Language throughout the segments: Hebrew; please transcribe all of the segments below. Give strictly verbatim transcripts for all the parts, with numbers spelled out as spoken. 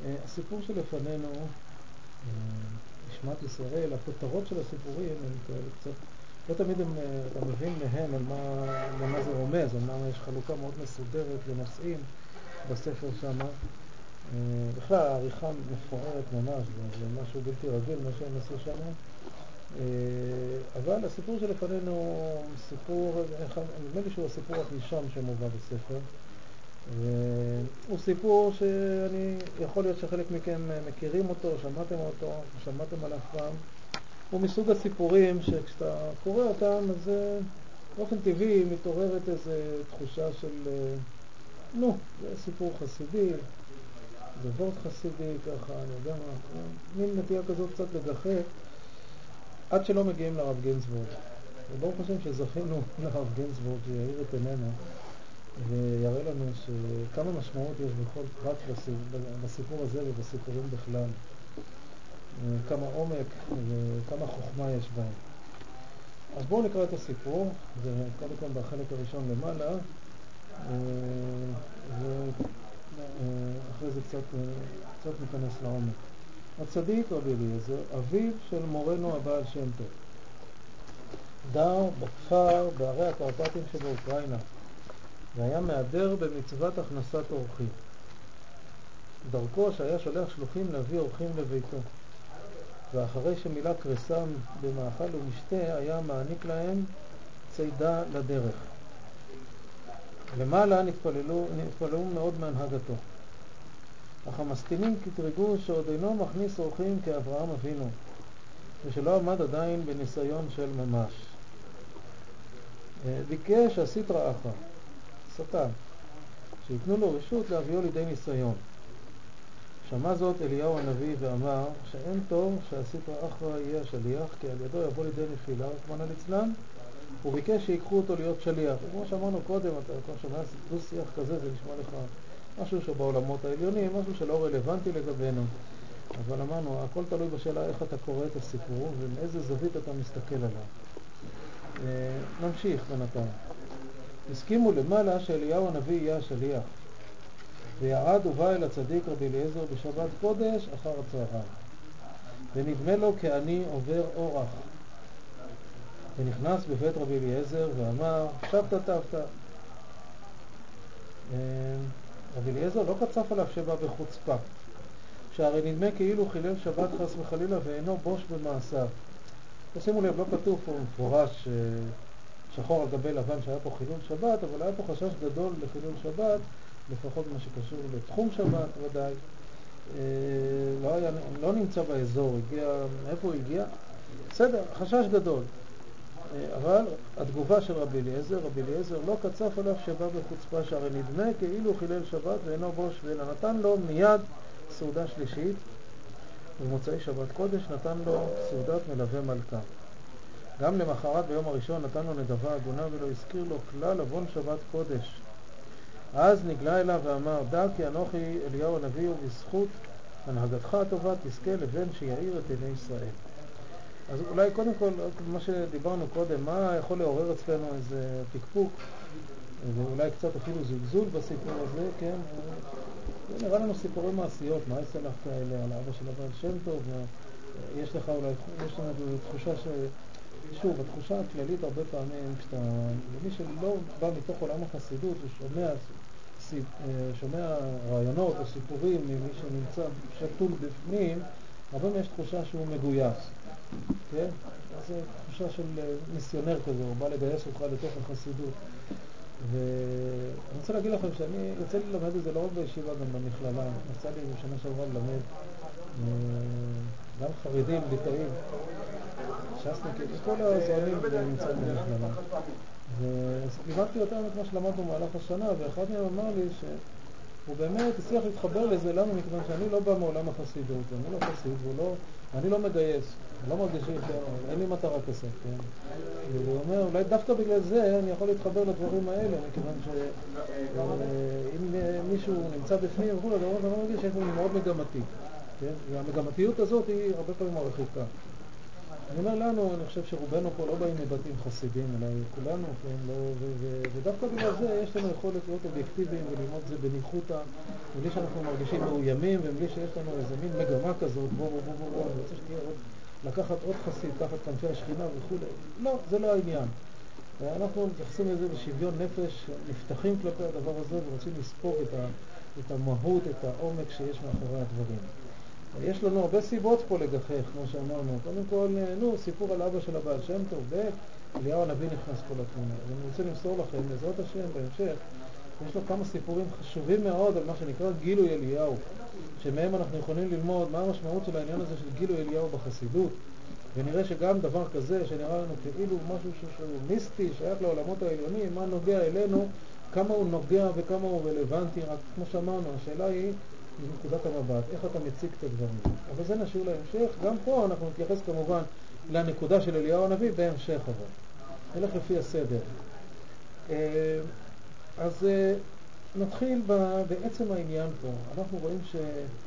הסיפור שלפנינו, נשמת ישראל, הכותרות של הסיפורים הם כאלה קצת, לא תמיד הם, אתה מבין מהם על מה, למה זה רומז, אמנם יש חלוקה מאוד מסודרת לנושאים בספר שם. בכלל העריכה מפוארת ממש, זה משהו בלתי רגיל מה שהם עשו שם. אבל הסיפור שלפנינו הוא סיפור, נדמה לי שהוא הסיפור הראשון שמובא בספר. הוא סיפור שאני, יכול להיות שחלק מכם מכירים אותו, שמעתם אותו, שמעתם עליו פעם. הוא מסוג הסיפורים שכשאתה קורא אותם, אז באופן טבעי מתעוררת איזו תחושה של, נו, זה סיפור חסידי, זה וורט חסידי, ככה, אני יודע מה, מין נטייה כזאת קצת לגחך, עד שלא מגיעים לרב גינזבורג. וברוך השם שזכינו לרב גינזבורג שיעיר את עינינו, ויראה לנו שכמה משמעות יש בכל פרט בסיפור הזה ובסיפורים בכלל. כמה עומק וכמה חוכמה יש בהם. אז בואו נקרא את הסיפור, זה קודם כל בחלק הראשון למעלה, ואחרי זה קצת, קצת ניכנס לעומק. הצדיק רבי אליעזר, אביו של מורנו הבעל שם טוב, גר בכפר בערי הקרפטים שבאוקראינה, והיה מהדר במצוות הכנסת אורחים. דרכו שהיה שולח שלוחים להביא אורחים לביתו, ואחרי שמילא קרסם במאכל ומשתה היה מעניק להם צידה לדרך. למעלה נתפללו, נתפללו מאוד מהנהגתו, אך המסכימים כתרגו שעוד אינו מכניס אורחים כאברהם אבינו, ושלא עמד עדיין בניסיון של ממש. ביקש הסיטרא אחרא, שטן, שיתנו לו רשות להביאו לידי ניסיון. שמע זאת אליהו הנביא ואמר שאין טוב שהסיטרא אחרא יהיה השליח, כי על ידו יבוא לידי נפילה, רחמנא ליצלן, הוא ביקש שיקחו אותו להיות שליח. כמו שאמרנו קודם, אתה כבר שומע דו שיח כזה, זה נשמע לך משהו שבעולמות העליונים, משהו שלא רלוונטי לגבינו. אבל אמרנו, הכל תלוי בשאלה איך אתה קורא את הסיפור ומאיזה זווית אתה מסתכל עליו. נמשיך בינתיים. הסכימו למעלה שאליהו הנביא יהיה השליח, ויעד ובא אל הצדיק רבי אליעזר בשבת קודש אחר הצהריים, ונדמה לו כעני עובר אורח, ונכנס בבית רבי אליעזר ואמר שבתא טבתא. רבי אליעזר לא קצף עליו שבא בחוצפה, שהרי נדמה כאילו חילל שבת חס וחלילה ואינו בוש במעשיו. תשימו לב, לא כתוב פה מפורש שחור על גבי לבן שהיה פה חילול שבת, אבל היה פה חשש גדול לחילול שבת, לפחות מה שקשור לתחום שבת ודאי. לא, היה, לא נמצא באזור, הגיע, איפה הוא הגיע? בסדר, חשש גדול. אבל התגובה של רבי אליעזר, רבי אליעזר לא קצף עליו שבא בחוצפה, שהרי נדמה כאילו חילל שבת ואינו בוש, ואלא נתן לו מיד סעודה שלישית, ובמוצאי שבת קודש נתן לו סעודת מלווה מלכה. גם למחרת ביום הראשון נתן לו נדבה הגונה ולא הזכיר לו כלל עוון שבת קודש. אז נגלה אליו ואמר, דע כי אנוכי אליהו הנביא, ובזכות הנהגתך הטובה תזכה לבן שיעיר את עיני ישראל. אז אולי קודם כל, מה שדיברנו קודם, מה יכול לעורר אצלנו איזה פקפוק, ואולי קצת אפילו זלזול בסיפור הזה, כן? זה נראה לנו סיפורים מעשיות, מה יעשה לך כאלה על אבא של הבעל שם טוב, ויש לך אולי, יש לנו תחושה ש... שוב, התחושה הכללית הרבה פעמים, כשאתה, למי שלא בא מתוך עולם החסידות, הוא שומע, שומע רעיונות או סיפורים ממי שנמצא שתול בפנים, הרבה יש תחושה שהוא מגויס. כן? אז זו תחושה של מיסיונר כזה, הוא בא לגייס אותך לתוך החסידות. ואני רוצה להגיד לכם שאני יוצא לי ללמד את זה לא רק בישיבה, גם במכללה. יצא לי בשנה שעברה ללמד גם חרדים, ליטאים, ש"סניקים, כל הזרמים נמצאים במכללה. ולימדתי אותם את מה שלמדנו במהלך השנה, ואחד מהם אמר לי שהוא באמת הצליח להתחבר לזה. למה? מכיוון שאני לא בא מעולם החסידות, אני לא חסיד, ולא, אני לא מגייס, אני לא מרגיש שאין לי מטרה כסף, כן? והוא אומר, אולי דווקא בגלל זה אני יכול להתחבר לדברים האלה, מכיוון שאם מישהו נמצא בפנים וכו', אני לא מרגיש שאני מאוד מגמתי, כן? והמגמתיות הזאת היא הרבה פעמים מרחיקה. אני אומר לנו, אני חושב שרובנו פה לא באים מבתים חסידים, אלא כולנו, כן, לא, ו, ו, ודווקא בגלל זה יש לנו יכולת להיות אובייקטיביים וללמוד זה בניחותא, מבלי שאנחנו מרגישים מאוימים, ומבלי שיש לנו איזה מין מגמה כזאת, בוא בוא בוא בוא, בוא אני רוצה שתהיה עוד, לקחת עוד חסיד, תחת כנפי השכינה וכו'. לא, זה לא העניין. אנחנו מתייחסים לזה בשוויון נפש, נפתחים כלפי הדבר הזה ורוצים לספוג את, ה, את המהות, את העומק שיש מאחורי הדברים. יש לנו הרבה סיבות פה לגחך, כמו שאמרנו. קודם כל, נו, סיפור על אבא של הבעל שם טוב, ואליהו הנביא נכנס פה לתמונה. ואני רוצה למסור לכם, בעזרת השם, בהמשך, יש לו כמה סיפורים חשובים מאוד על מה שנקרא גילוי אליהו, שמהם אנחנו יכולים ללמוד מה המשמעות של העניין הזה של גילוי אליהו בחסידות, ונראה שגם דבר כזה שנראה לנו כאילו משהו שהוא מיסטי, שייך לעולמות העליונים, מה נוגע אלינו, כמה הוא נוגע וכמה הוא רלוונטי, רק כמו שאמרנו, השאלה היא מנקודת המבט, איך אתה מציג את הדברים. אבל זה נשאיר להמשך. גם פה אנחנו נתייחס כמובן לנקודה של אליהו הנביא בהמשך, אבל נלך לפי הסדר. אז נתחיל בעצם העניין פה. אנחנו רואים ש...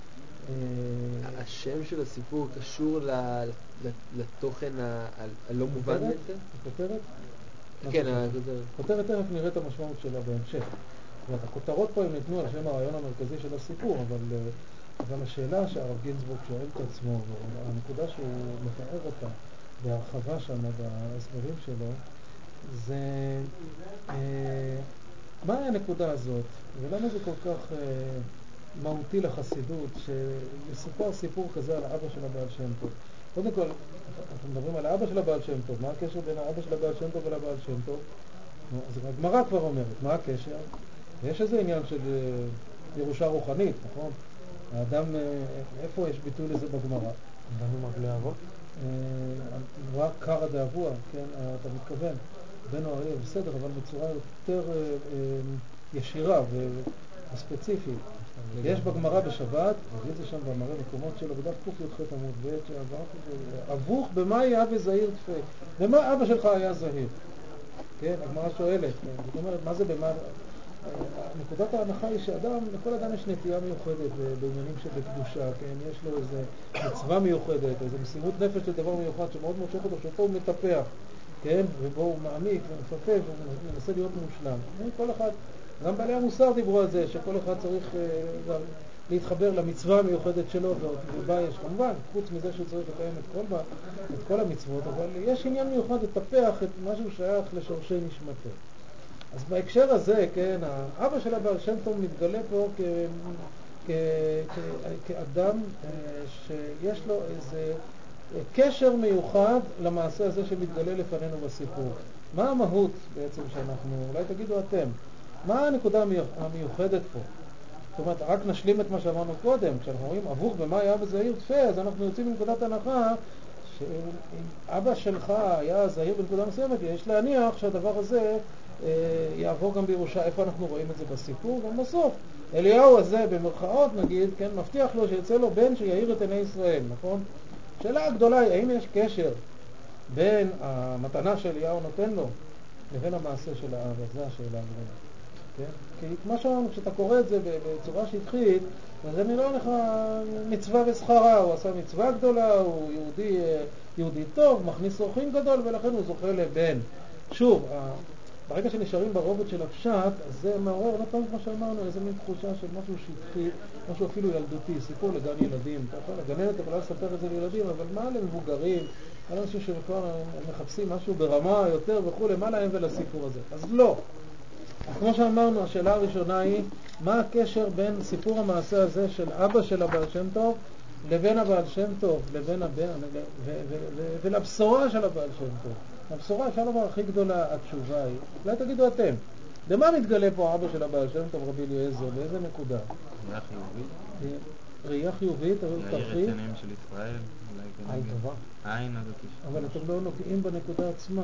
השם של הסיפור קשור לתוכן הלא מובן בעצם? הכותרת? כן, הכותרת. הכותרת תכף נראה את המשמעות שלה בהמשך. הכותרות פה הם ניתנו על שם הרעיון המרכזי של הסיפור, אבל, אבל השאלה שהרב גינזבורג שואל את עצמו, והנקודה שהוא מתאר אותה בהרחבה שם בהסברים שלו, זה אה, מה הנקודה הזאת, ולמה זה כל כך אה, מהותי לחסידות, שמסופר סיפור כזה על האבא של הבעל שם טוב. קודם כל, אנחנו מדברים על האבא של הבעל שם טוב, מה הקשר בין האבא של הבעל שם טוב ולבעל שם טוב? אז הגמרא כבר אומרת, מה הקשר? יש איזה עניין של ירושה רוחנית, נכון? האדם, איפה יש ביטוי לזה בגמרא? בנו מרגלי אבות? רק קרא דאבוה, כן, אתה מתכוון, בנו אריה, בסדר, אבל בצורה יותר ישירה וספציפית. יש בגמרא בשבת, נגיד זה שם במראה מקומות שלו, בדף ק"ח עמוד ב', אבוך במה היה וזהיר תפה? במה אבא שלך היה זהיר? כן, הגמרא שואלת, זאת אומרת, מה זה במה... נקודת ההנחה היא שאדם, לכל אדם יש נטייה מיוחדת בעניינים שבקדושה, כן? יש לו איזו מצווה מיוחדת, איזו מסירות נפש לדבר מיוחד שמאוד מושך אותו, שאותו הוא מטפח, כן? ובו הוא מעמיק ומפפף ומנסה להיות מושלם. כל אחד, גם בעלי המוסר דיברו על זה, שכל אחד צריך גם להתחבר למצווה המיוחדת שלו, ובה יש כמובן, חוץ מזה שהוא צריך לקיים את כל, את כל המצוות, אבל יש עניין מיוחד לטפח את משהו שייך לשורשי נשמתו. אז בהקשר הזה, כן, האבא של הבעל שם טוב מתגלה פה כ... כ... כ... כאדם שיש לו איזה קשר מיוחד למעשה הזה שמתגלה לפנינו בסיפור. מה המהות בעצם שאנחנו, אולי תגידו אתם, מה הנקודה המיוחדת פה? זאת אומרת, רק נשלים את מה שאמרנו קודם, כשאנחנו רואים אבוך במה היה בזהיר תפה, אז אנחנו יוצאים מנקודת הנחה שאם אבא שלך היה זהיר בנקודה מסוימת, יש להניח שהדבר הזה יעבור גם בירושה. איפה אנחנו רואים את זה בסיפור? גם בסוף אליהו הזה במרכאות נגיד, כן, מבטיח לו שיצא לו בן שיעיר את עיני ישראל, נכון? שאלה הגדולה היא, האם יש קשר בין המתנה שאליהו נותן לו לבין המעשה של האבא? זו השאלה הגדולה, כן? כי כמו שאמרנו, כשאתה קורא את זה בצורה שטחית, אז זה נראה לך מצווה ושכרה, הוא עשה מצווה גדולה, הוא יהודי, יהודי טוב, מכניס אורחים גדול, ולכן הוא זוכה לבן. שוב, ברגע שנשארים ברובד של הפשט, אז זה מעורר, לא פעם כמו שאמרנו, איזה מין תחושה של משהו שטחי, משהו אפילו ילדותי, סיפור לגן ילדים. הגננת יכולה לספר את זה לילדים, אבל מה למבוגרים? על אנשים שכבר מחפשים משהו ברמה יותר וכו', מה להם ולסיפור הזה? אז לא. כמו שאמרנו, השאלה הראשונה היא, מה הקשר בין סיפור המעשה הזה של אבא של הבעל שם טוב, לבין הבעל שם טוב, לבין הבן, ולבשורה של הבעל שם טוב? הבשורה, אפשר לומר, הכי גדולה, התשובה היא, אולי תגידו אתם, למה מתגלה פה אבא של הבעל שם טוב, רבי אליעזר, באיזה נקודה? ראייה חיובית. ראייה חיובית, יאיר את עיניהם של ישראל. עין טובה. העין הזאת. אבל אתם לא נוגעים בנקודה עצמה.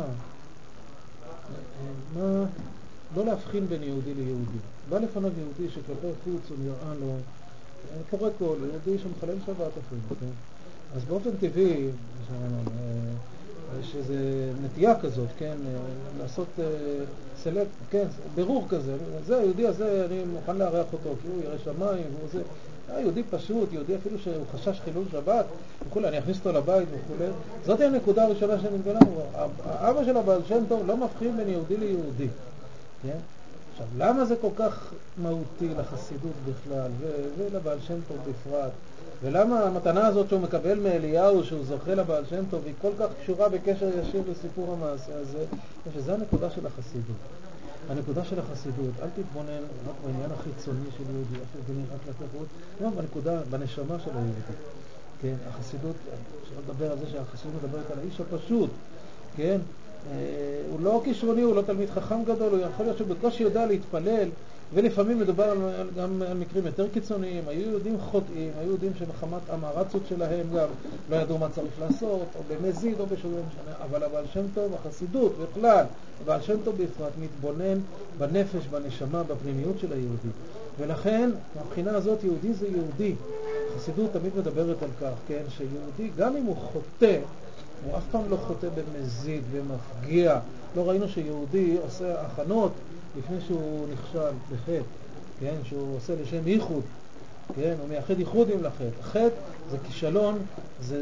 מה... לא להבחין בין יהודי ליהודי. בא לפניו יהודי שכלפי חוץ הוא נראה לו, קורא כל, יהודי שמחלל שבת אפילו, כן? אז באופן טבעי, יש איזו נטייה כזאת, כן? לעשות סלקט, כן? ברור כזה. זה, היהודי הזה, אני מוכן לארח אותו, כי הוא ירא שמיים, והוא זה. היה יהודי פשוט, יהודי אפילו שהוא חשש חילול שבת, וכולי, אני אכניס אותו לבית וכולי. זאת היא הנקודה הראשונה שנתגלה. האבא של הבעל שם טוב לא מבחין בין יהודי ליהודי. כן? עכשיו, למה זה כל כך מהותי לחסידות בכלל, ו- ולבעל שם טוב בפרט? ולמה המתנה הזאת שהוא מקבל מאליהו, שהוא זוכה לבעל שם טוב, היא כל כך קשורה בקשר ישיר לסיפור המעשה הזה? שזה הנקודה של החסידות. הנקודה של החסידות, אל תתבונן רק בעניין החיצוני של יהודי, אל תתבונן רק לתרבות, לא, בנקודה, בנשמה של היהודי. כן, החסידות, אפשר לדבר על זה שהחסידות מדברת על האיש הפשוט, כן? אה, הוא לא כישרוני, הוא לא תלמיד חכם גדול, הוא יכול להיות שבקושי יודע להתפלל, ולפעמים מדובר על, גם על מקרים יותר קיצוניים. היו יהודים חוטאים, היו יהודים שמחמת המערצות שלהם גם לא ידעו מה צריך לעשות, או במזיד או בשום משנה, אבל הבעל שם טוב, החסידות בכלל, הבעל שם טוב בפרט, מתבונן בנפש, בנשמה, בפנימיות של היהודי. ולכן, מהבחינה הזאת, יהודי זה יהודי. החסידות תמיד מדברת על כך, כן, שיהודי, גם אם הוא חוטא, הוא אף פעם לא חוטא במזיד, במפגיע. לא ראינו שיהודי עושה הכנות לפני שהוא נכשל בחטא, כן, שהוא עושה לשם ייחוד, כן, הוא מייחד ייחודים לחטא. חטא זה כישלון, זה,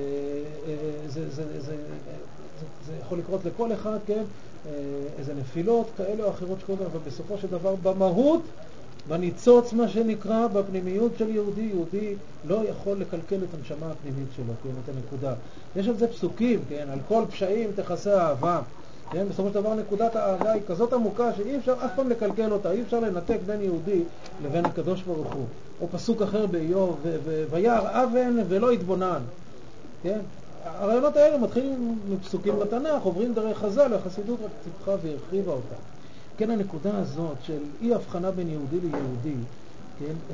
זה, זה, זה, זה, זה יכול לקרות לכל אחד, כן, איזה נפילות כאלה או אחרות שקודם, אבל בסופו של דבר במהות, בניצוץ מה שנקרא, בפנימיות של יהודי, יהודי לא יכול לקלקל את הנשמה הפנימית שלו, כן, את הנקודה. יש על זה פסוקים, כן, על כל פשעים תכסה אהבה. כן, בסופו של דבר נקודת האהבה היא כזאת עמוקה שאי אפשר אף פעם לקלקל אותה, אי אפשר לנתק בין יהודי לבין הקדוש ברוך הוא. או פסוק אחר באיוב, וירא אבן ולא יתבונן. כן? הרעיונות האלה מתחילים מפסוקים בתנ"ך, עוברים דרך חז"ל, והחסידות רק טיפחה והרחיבה אותה. כן, הנקודה הזאת של אי הבחנה בין יהודי ליהודי, כן, אה,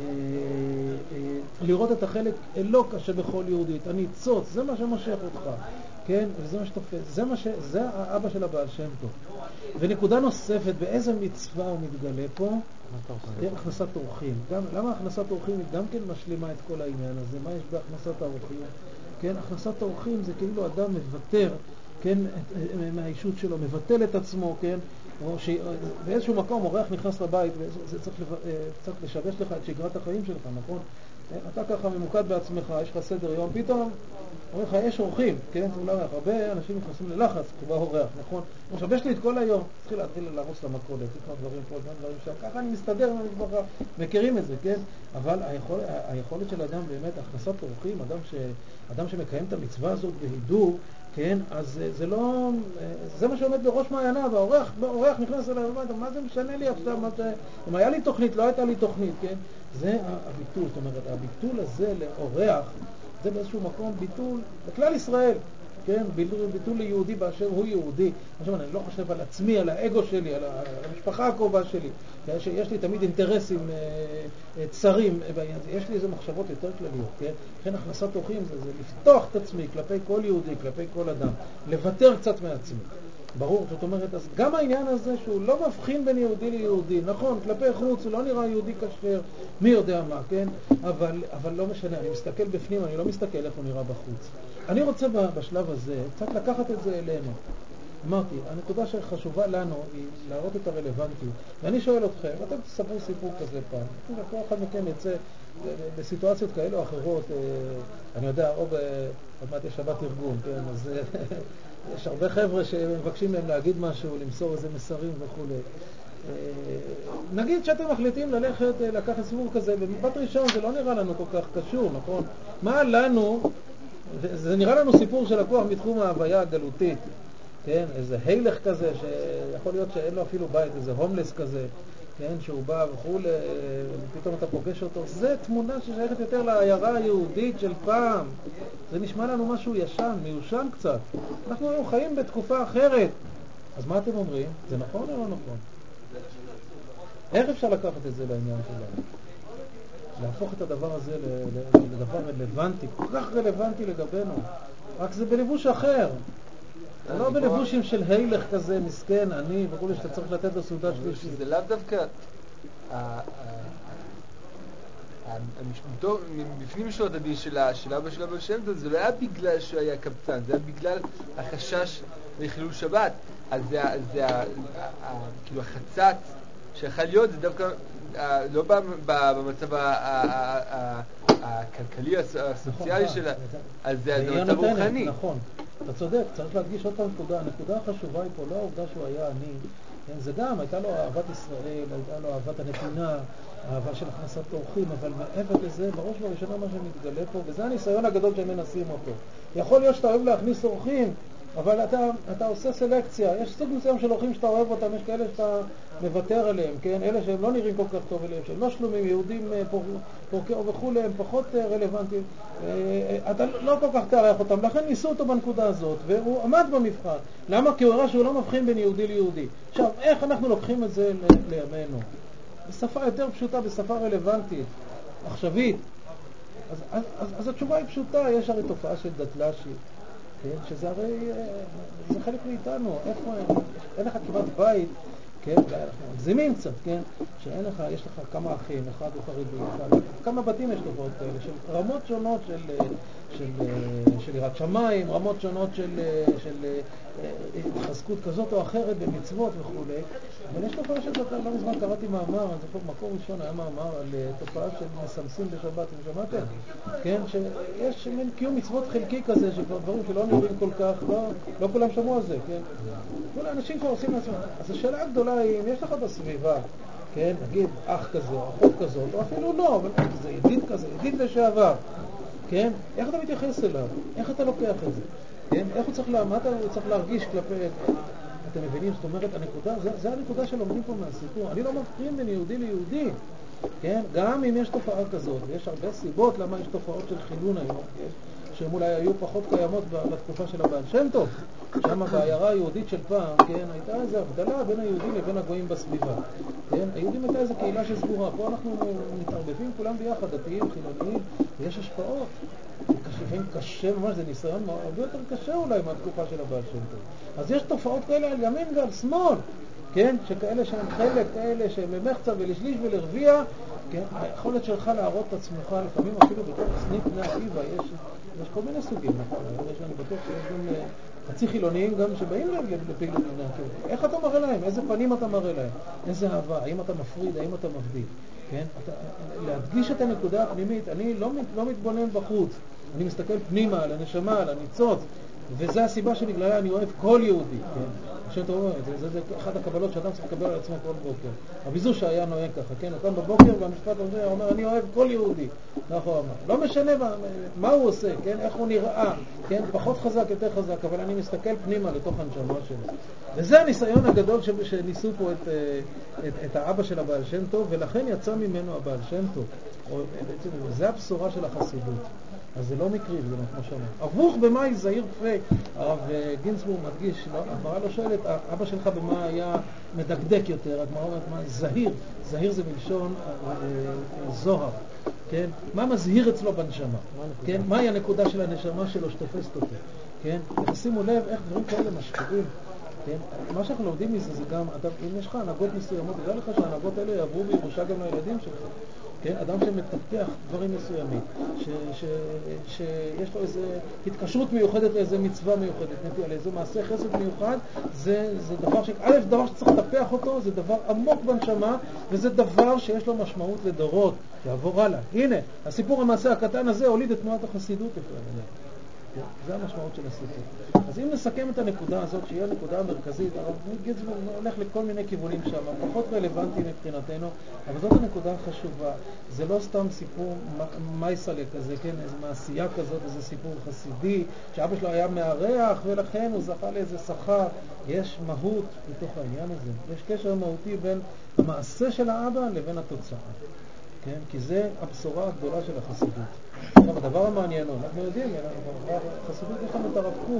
אה, לראות את החלק אלוקה שבכל יהודית, הניצוץ, זה מה שמושך אותך, כן, וזה מה שתופס, זה מה ש... זה האבא של הבעל שם טוב. ונקודה נוספת, באיזה מצווה הוא מתגלה פה? הכנסת אורחים. גם, למה הכנסת אורחים היא גם כן משלימה את כל העניין הזה? מה יש בהכנסת האורחים? כן, הכנסת האורחים זה כאילו אדם מבטר, כן, מהאישות שלו, מבטל את עצמו, כן, או שבאיזשהו מקום אורח נכנס לבית, וזה צריך קצת לשבש לך את שגרת החיים שלך, נכון? אתה ככה ממוקד בעצמך, יש לך סדר יום, פתאום אומר לך, יש אורחים, כן? זה אולי הרבה אנשים נכנסים ללחץ, כבר אורח, נכון? הוא משבש לי את כל היום, צריך להתחיל לרוץ למכולת, לקנות דברים פה, דברים שם, ככה אני מסתדר, אני כבר מכירים את זה, כן? אבל היכול, היכולת של אדם באמת, הכנסת אורחים, אדם, ש, אדם שמקיים את המצווה הזאת בהידור, כן, אז זה לא, זה מה שעומד בראש מעייניו, והאורח, האורח נכנס אליי, מה זה משנה לי עכשיו, מה ש... אם היה לי תוכנית, לא הייתה לי תוכנית, כן? זה הביטול, זאת אומרת, הביטול הזה לאורח, זה באיזשהו מקום ביטול לכלל ישראל, כן? ביטול, ביטול ליהודי באשר הוא יהודי. עכשיו, אני לא חושב על עצמי, על האגו שלי, על המשפחה הקרובה שלי, שיש לי תמיד אינטרסים צרים, יש לי איזה מחשבות יותר כלליות, כן? לכן הכנסת אורחים זה, זה לפתוח את עצמי כלפי כל יהודי, כלפי כל אדם, לוותר קצת מעצמי. ברור, זאת אומרת, אז גם העניין הזה שהוא לא מבחין בין יהודי ליהודי, נכון, כלפי חוץ הוא לא נראה יהודי כשר, מי יודע מה, כן? אבל, אבל לא משנה, אני מסתכל בפנים, אני לא מסתכל איך הוא נראה בחוץ. אני רוצה בשלב הזה קצת לקחת את זה אלינו. אמרתי, הנקודה שחשובה לנו היא להראות את הרלוונטיות. ואני שואל אתכם, אתם תספרו סיפור כזה פעם, וכל אחד מכם יצא בסיטואציות כאלה או אחרות, אני יודע, או עוד מעט יש שבת ארגון, כן? אז יש הרבה חבר'ה שמבקשים להם להגיד משהו, למסור איזה מסרים וכו'. נגיד שאתם מחליטים ללכת, לקחת סיפור כזה, במבט ראשון זה לא נראה לנו כל כך קשור, נכון? מה לנו, זה נראה לנו סיפור של לקוח מתחום ההוויה הגלותית, כן? איזה הילך כזה, שיכול להיות שאין לו אפילו בית, איזה הומלס כזה, כן? שהוא בא וכו', ופתאום אתה פוגש אותו. זה תמונה ששייכת יותר לעיירה היהודית של פעם. זה נשמע לנו משהו ישן, מיושן קצת. אנחנו היום חיים בתקופה אחרת. אז מה אתם אומרים? זה נכון או לא נכון? איך אפשר לקחת את זה לעניין שלנו? להפוך את הדבר הזה לדבר רלוונטי, כל כך רלוונטי לגבינו. רק זה בלבוש אחר. לא בלבושים של הילך כזה, מסכן, אני, וכולי שאתה צריך לתת לסעודה שלישית. זה לאו דווקא, בפנים שלו הדדי של אבא של הבעל שם טוב, זה לא היה בגלל שהוא היה קבצן, זה היה בגלל החשש לחילול שבת. אז זה, כאילו החצץ שיכול להיות, זה דווקא לא במצב הכלכלי, הסוציאלי שלה, אז זה המצב רוחני. נכון, אתה צודק, צריך להדגיש עוד פעם נקודה. הנקודה החשובה היא פה, לא העובדה שהוא היה עני, זה גם, הייתה לו אהבת ישראל, הייתה לו אהבת הנתינה, אהבה של הכנסת אורחים, אבל מעבר לזה, בראש ובראשונה מה שמתגלה פה, וזה הניסיון הגדול שהם מנסים אותו. יכול להיות שאתה אוהב להכניס אורחים, אבל אתה, אתה עושה סלקציה. יש סוג מסוים של אורחים שאתה אוהב אותם, יש כאלה שאתה מוותר עליהם, כן? אלה שהם לא נראים כל כך טוב אליהם, שהם לא שלומים, יהודים פורקי וכו', הם פחות רלוונטיים. אתה לא כל כך תארח אותם, לכן ניסו אותו בנקודה הזאת, והוא עמד במבחן. למה? כי הוא הראה שהוא לא מבחין בין יהודי ליהודי. עכשיו, איך אנחנו לוקחים את זה לימינו? בשפה יותר פשוטה, בשפה רלוונטית, עכשווית. אז, אז, אז, אז התשובה היא פשוטה, יש הרי תופעה של דתל"שי, כן? שזה הרי, זה חלק מאיתנו, איפה, אין לך כמעט בית, כן? אנחנו מגזימים קצת, כן? שאין לך, יש לך כמה אחים, אחד הוא חרדי, אחד, כמה בתים יש תופעות כאלה, של רמות שונות של, של, של יראת שמיים, רמות שונות של, של התחזקות כזאת או אחרת במצוות וכו'. אבל יש תופעה של דתל"שי, לא מזמן קראתי מאמר, אני זוכר, מקור ראשון היה מאמר על תופעה של מסמסים בשבת, אם שמעתם? כן, שיש מין קיום מצוות חלקי כזה, שכבר דברים שלא נראים כל כך, לא, לא כולם שמעו על זה, כן? כל האנשים כבר עושים לעצמם. אז השאלה הגדולה היא, אם יש לך בסביבה, כן, נגיד אח כזה, או אחות כזאת, או אפילו לא, אבל זה ידיד כזה, ידיד לשעבר, כן? איך אתה מתייחס אליו? איך אתה לוקח את זה? כן? איך הוא צריך, מה אתה צריך להרגיש כלפי... אתם מבינים? זאת אומרת, הנקודה, זה, זה הנקודה שלומדים פה מהסיפור. אני לא מבחין בין יהודי ליהודי, כן? גם אם יש תופעה כזאת, ויש הרבה סיבות למה יש תופעות של חילון היום, כן? שהן אולי היו פחות קיימות בתקופה של הבעל שם טוב, שם בעיירה היהודית של פעם, כן? הייתה איזו הבדלה בין היהודים לבין הגויים בסביבה, כן? היהודים הייתה איזו קהילה שסגורה, פה אנחנו מתערבבים כולם ביחד, דתיים, חילוניים, ויש השפעות. לפעמים קשה ממש, זה ניסיון הרבה יותר קשה אולי מהתקופה של הבעל שם טוב. אז יש תופעות כאלה על ימין ועל שמאל, כן? שכאלה שהם חלק, כאלה שהם למחצה ולשליש ולרביע, כן? היכולת שלך להראות את עצמך, לפעמים אפילו בתוך סניף בני עקיבא, יש, יש כל מיני סוגים, נכון? יש, אני בטוח שיש גם חצי חילוניים גם שבאים להם לפעילות בני עקיבא. איך אתה מראה להם? איזה פנים אתה מראה להם? איזה אהבה? האם אתה מפריד? האם אתה מבדיל? כן? אתה, להדגיש את הנקודה הפנימית, אני לא, לא מתבונן בחוץ, אני מסתכל פנימה על הנשמה, על הניצוץ, וזה הסיבה שבגללה אני אוהב כל יהודי, כן? עכשיו אתה אומר, זה, זה, זה אחד הקבלות שאדם צריך לקבל על עצמו כל בוקר. אביזוש היה נוהג ככה, כן? הוא קם בבוקר והמשפט הזה אומר, אני אוהב כל יהודי. נכון, לא משנה מה, מה הוא עושה, כן? איך הוא נראה, כן? פחות חזק, יותר חזק, אבל אני מסתכל פנימה לתוך הנשמה שלו. וזה הניסיון הגדול שניסו פה את, את, את האבא של הבעל שם טוב, ולכן יצא ממנו הבעל שם טוב. או, בעצם, זה הבשורה של החסידות. אז זה לא מקרי, זה כמו שאומר. אבוך במאי זהיר פייק. הרב גינסבורג מדגיש, הגמרא לא שואלת, אבא שלך במה היה מדקדק יותר? הגמרא אומרת, מה? זהיר. זהיר זה מלשון זוהר. כן? מה מזהיר אצלו בנשמה? כן? מהי הנקודה של הנשמה שלו שתופסת אותו? כן? תשימו לב איך דברים כאלה משפיעים. כן? מה שאנחנו לומדים מזה זה גם, אתה, אם יש לך הנהגות מסוימות, תדע לך שההנהגות האלה יעברו בירושה גם לילדים שלך. כן? אדם שמטפח דברים מסוימים, ש, ש, שיש לו איזו התקשרות מיוחדת לאיזו מצווה מיוחדת, לאיזו מעשה חסד מיוחד, זה, זה דבר ש... א', דבר שצריך לטפח אותו, זה דבר עמוק בנשמה, וזה דבר שיש לו משמעות לדורות, יעבור הלאה. הנה, הסיפור המעשה הקטן הזה הוליד את תנועת החסידות. זה המשמעות של הסיפור. אז אם נסכם את הנקודה הזאת, שהיא הנקודה המרכזית, הרב גינסבורג הולך לכל מיני כיוונים שם, פחות רלוונטי מבחינתנו, אבל זאת הנקודה החשובה. זה לא סתם סיפור מייסלה כזה, כן? איזו מעשייה כזאת, איזה סיפור חסידי, שאבא שלו היה מארח ולכן הוא זכה לאיזה שכר. יש מהות בתוך העניין הזה. יש קשר מהותי בין המעשה של האבא לבין התוצאה. כן? כי זה הבשורה הגדולה של החסידות. עכשיו, הדבר המעניין, אנחנו יודעים, החסידות יש לנו את הרב קוק.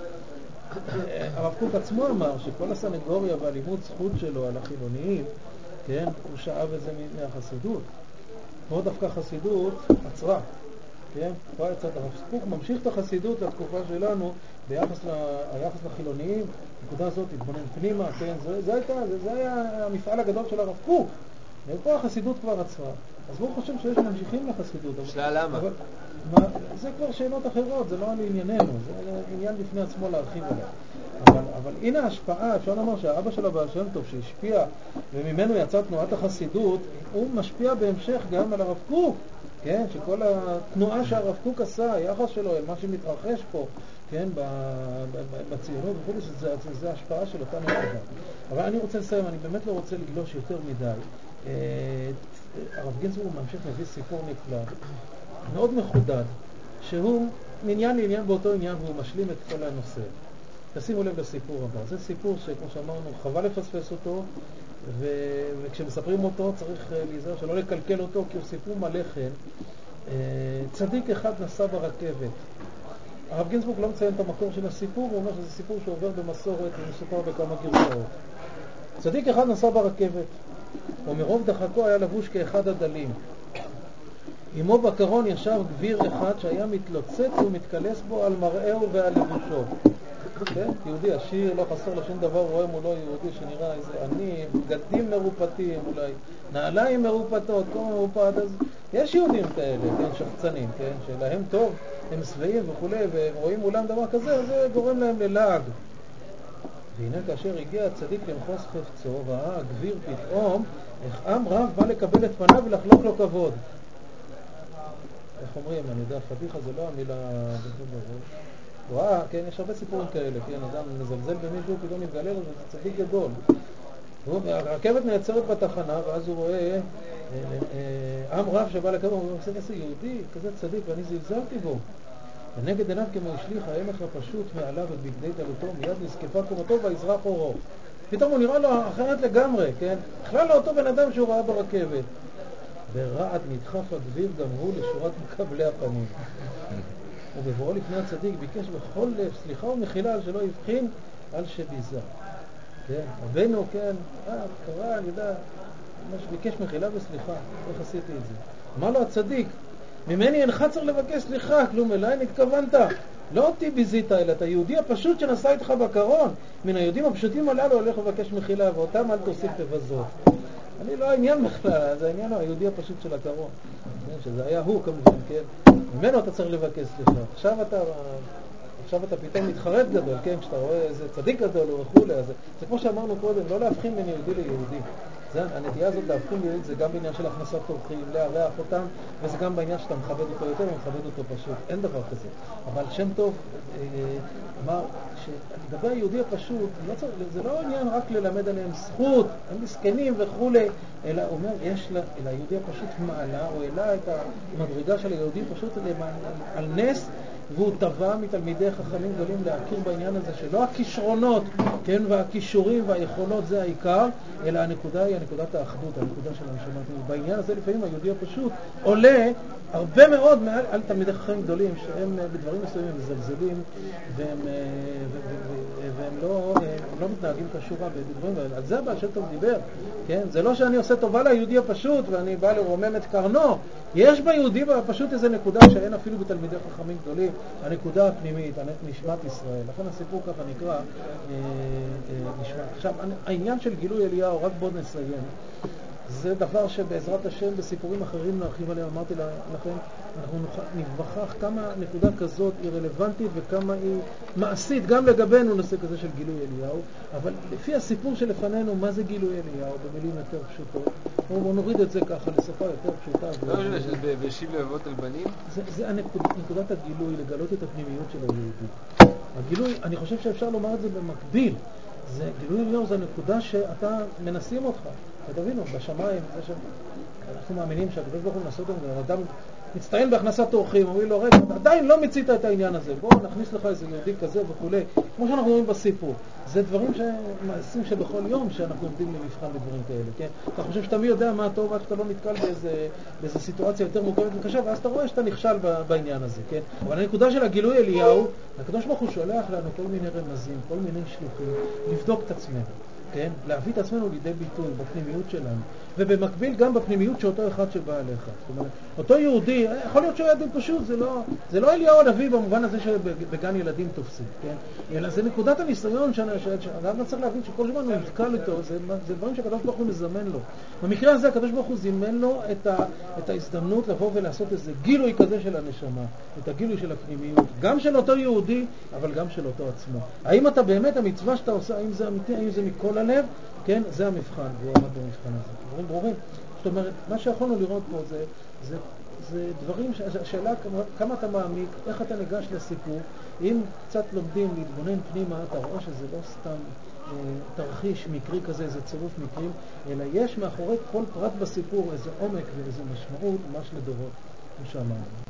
הרב קוק עצמו אמר שכל הסנגוריה והלימוד זכות שלו על החילוניים, כן? הוא שאב את זה מהחסידות. פה דווקא החסידות עצרה, כן? פה יצאת הרב קוק ממשיך את החסידות לתקופה שלנו ביחס ל... היחס לחילוניים, נקודה הזאת, התבונן פנימה, כן? זה, זה, הייתה, זה, זה היה המפעל הגדול של הרב קוק. ופה החסידות כבר עצרה. אז הוא חושב שיש ממשיכים לחסידות. שאלה למה? אבל, מה, זה כבר שאלות אחרות, זה לא על ענייננו, זה עניין בפני עצמו להרחיב עליו. אבל, אבל הנה ההשפעה, אפשר לומר שהאבא של הבעל שם טוב שהשפיע וממנו יצא תנועת החסידות, הוא משפיע בהמשך גם על הרב קוק, כן? שכל התנועה שהרב קוק עשה, היחס שלו אל מה שמתרחש פה, כן? בציונות וכו', זה, זה, זה ההשפעה של אותה נקודה. אבל אני רוצה לסיים, אני באמת לא רוצה לגלוש יותר מדי. הרב גינזבורג ממשיך מביא סיפור נפלא, מאוד מחודד, שהוא מעניין לעניין באותו עניין והוא משלים את כל הנושא. תשימו לב לסיפור הבא. זה סיפור שכמו שאמרנו, חבל לפספס אותו, ו... וכשמספרים אותו צריך להיזהר שלא לקלקל אותו, כי הוא סיפור מלא חן. צדיק אחד נסע ברכבת. הרב גינזבורג לא מציין את המקור של הסיפור, הוא אומר שזה סיפור שעובר במסורת ומסופר בכמה גרסאות. צדיק אחד נסע ברכבת, ומרוב דחקו היה לבוש כאחד הדלים. עמו בקרון ישב גביר אחד שהיה מתלוצץ ומתקלס בו על מראהו ועל לבושו. כן? יהודי עשיר, לא חסר לו שום דבר, רואה מולו יהודי שנראה איזה עני, בגדים מרופטים אולי, נעליים מרופטות, כל מרופט, אז יש יהודים כאלה, כן, שחצנים, כן, שלהם טוב, הם שבעים וכו', ורואים מולם דבר כזה, זה גורם להם ללעג. והנה כאשר הגיע הצדיק למחוז חפצו, ראה הגביר פתאום, איך עם רב בא לקבל את פניו ולחלוק לו כבוד. איך אומרים, אני יודע, פתיחה זה לא המילה וואה, כן, יש הרבה סיפורים כאלה, כן, אדם מזלזל במישהו, פתאום מתגלה לו, זה צדיק גדול. הרכבת נעצרת בתחנה, ואז הוא רואה עם רב שבא לקבל, הוא אומר, איזה יהודי, כזה צדיק, ואני זלזלתי בו. ונגד עיניו כמו השליך ההלך הפשוט מעליו ובגדי דלותו, מיד נזקפה קומתו ויזרח אורו. פתאום הוא נראה לו אחרת לגמרי, כן? בכלל לא אותו בן אדם שהוא ראה ברכבת. ברעד נדחף הגביר גם הוא לשורת מקבלי הפנים. ובבואו לפני הצדיק ביקש בכל לב סליחה ומחילה על שלא יבחין על שביזה. כן? רבנו, כן, אה, קרא, אני יודע, ממש ביקש מחילה וסליחה. איך עשיתי את זה? אמר לו הצדיק, ממני אינך צריך לבקש סליחה, כלום אליי נתכוונת. לא אותי ביזית, אלא את היהודי הפשוט שנסע איתך בקרון. מן היהודים הפשוטים הללו הולך לבקש מחילה, ואותם אל תוסיף לבזות. אני לא העניין בכלל, זה העניין היהודי הפשוט של הקרון. שזה היה הוא כמובן, כן? ממנו אתה צריך לבקש סליחה. עכשיו אתה, עכשיו אתה פתאום מתחרט גדול, כן? כשאתה רואה איזה צדיק גדול או וכו'. אז זה כמו שאמרנו קודם, לא להבחין בין יהודי ליהודי. זה, הנטייה הזאת להבחין ליהודי זה גם בעניין של הכנסת אורחים, לארח אותם, וזה גם בעניין שאתה מכבד אותו יותר ומכבד אותו פשוט. אין דבר כזה. אבל שם טוב אמר שלגבי היהודי הפשוט, לא צריך, זה לא עניין רק ללמד עליהם זכות, הם מסכנים וכו', אלא הוא אומר, יש לה, אל היהודי הפשוט מעלה, או אלא את המדרגה של היהודי פשוט על נס, והוא טבע מתלמידי חכמים גדולים להכיר בעניין הזה שלא הכישרונות, כן, והכישורים והיכולות זה העיקר, אלא הנקודה היא הנקודת האחדות, הנקודה של הנשמה. בעניין הזה לפעמים היהודי הפשוט עולה הרבה מאוד מעל על תלמידי חכמים גדולים שהם בדברים מסוימים מזלזלים והם, והם לא, הם לא מתנהגים כשורה בדברים, על זה הבעל שם טוב דיבר, כן? זה לא שאני עושה טובה ליהודי הפשוט ואני בא לרומם את קרנו. יש ביהודי הפשוט איזה נקודה שאין אפילו בתלמידי חכמים גדולים, הנקודה הפנימית, נשמת ישראל. לכן הסיפור ככה נקרא אה, אה, נשמת. עכשיו, העניין של גילוי אליהו, רק בוא נסיים. זה דבר שבעזרת השם בסיפורים אחרים נרחיב עליהם. אמרתי לכם, אנחנו נבחח כמה נקודה כזאת היא רלוונטית וכמה היא מעשית, גם לגבינו נושא כזה של גילוי אליהו. אבל לפי הסיפור שלפנינו, מה זה גילוי אליהו? במילים יותר פשוטות. בואו נוריד את זה ככה לשפה יותר פשוטה. לא משנה שזה בשיב לבבות על בנים? זה נקודת הגילוי, לגלות את הפנימיות של היהודי. הגילוי, אני חושב שאפשר לומר את זה במקביל. זה, גילוי אליהו זה הנקודה שאתה מנסים אותך. ותבינו, בשמיים, זה ש... אנחנו מאמינים שהקדוש ברוך הוא מנסה אותנו, אדם מצטיין בהכנסת אורחים, אומרים לו, רגע, עדיין לא מיצית את העניין הזה, בואו נכניס לך איזה יהודי כזה וכו'. כמו שאנחנו רואים בסיפור. זה דברים שמעשים שבכל יום שאנחנו עומדים למבחן בדברים כאלה, כן? אתה חושב שאתה מי יודע מה טוב, עד שאתה לא נתקל באיזה, באיזה סיטואציה יותר מורכבת וקשה, ואז אתה רואה שאתה נכשל בעניין הזה, כן? אבל הנקודה של הגילוי אליהו, הקדוש ברוך הוא שולח לנו כל מיני רמזים, כל מיני שלוחים, לבדוק את עצמנו. כן? להביא את עצמנו לידי ביטוי בפנימיות שלנו, ובמקביל גם בפנימיות שאותו אחד שבא אליך. זאת אומרת, אותו יהודי, יכול להיות שהוא יהודי פשוט, זה לא, זה לא אליהו הנביא במובן הזה שבגן ילדים תופסים, כן? אלא זה נקודת הניסיון שאדם צריך להבין שכל זמן הוא נתקל איתו, זה, זה דברים שהקדוש ברוך הוא מזמן לו. במקרה הזה הקדוש ברוך הוא זימן לו את, ה, את ההזדמנות לבוא ולעשות איזה גילוי כזה של הנשמה, את הגילוי של הפנימיות, גם של אותו יהודי, אבל גם של אותו עצמו. האם אתה באמת, המצווה שאתה עושה, האם זה אמיתי, האם זה מכל הלב? כן, זה המבחן, והוא עמד במבחן הזה. דברים ברורים. זאת אומרת, מה שיכולנו לראות פה זה, זה, זה דברים, השאלה כמה, כמה אתה מעמיק, איך אתה ניגש לסיפור. אם קצת לומדים להתבונן פנימה, אתה רואה שזה לא סתם אה, תרחיש מקרי כזה, זה צירוף מקרים, אלא יש מאחורי כל פרט בסיפור איזה עומק ואיזה משמעות, ממש לדורות, כמו שאמרנו.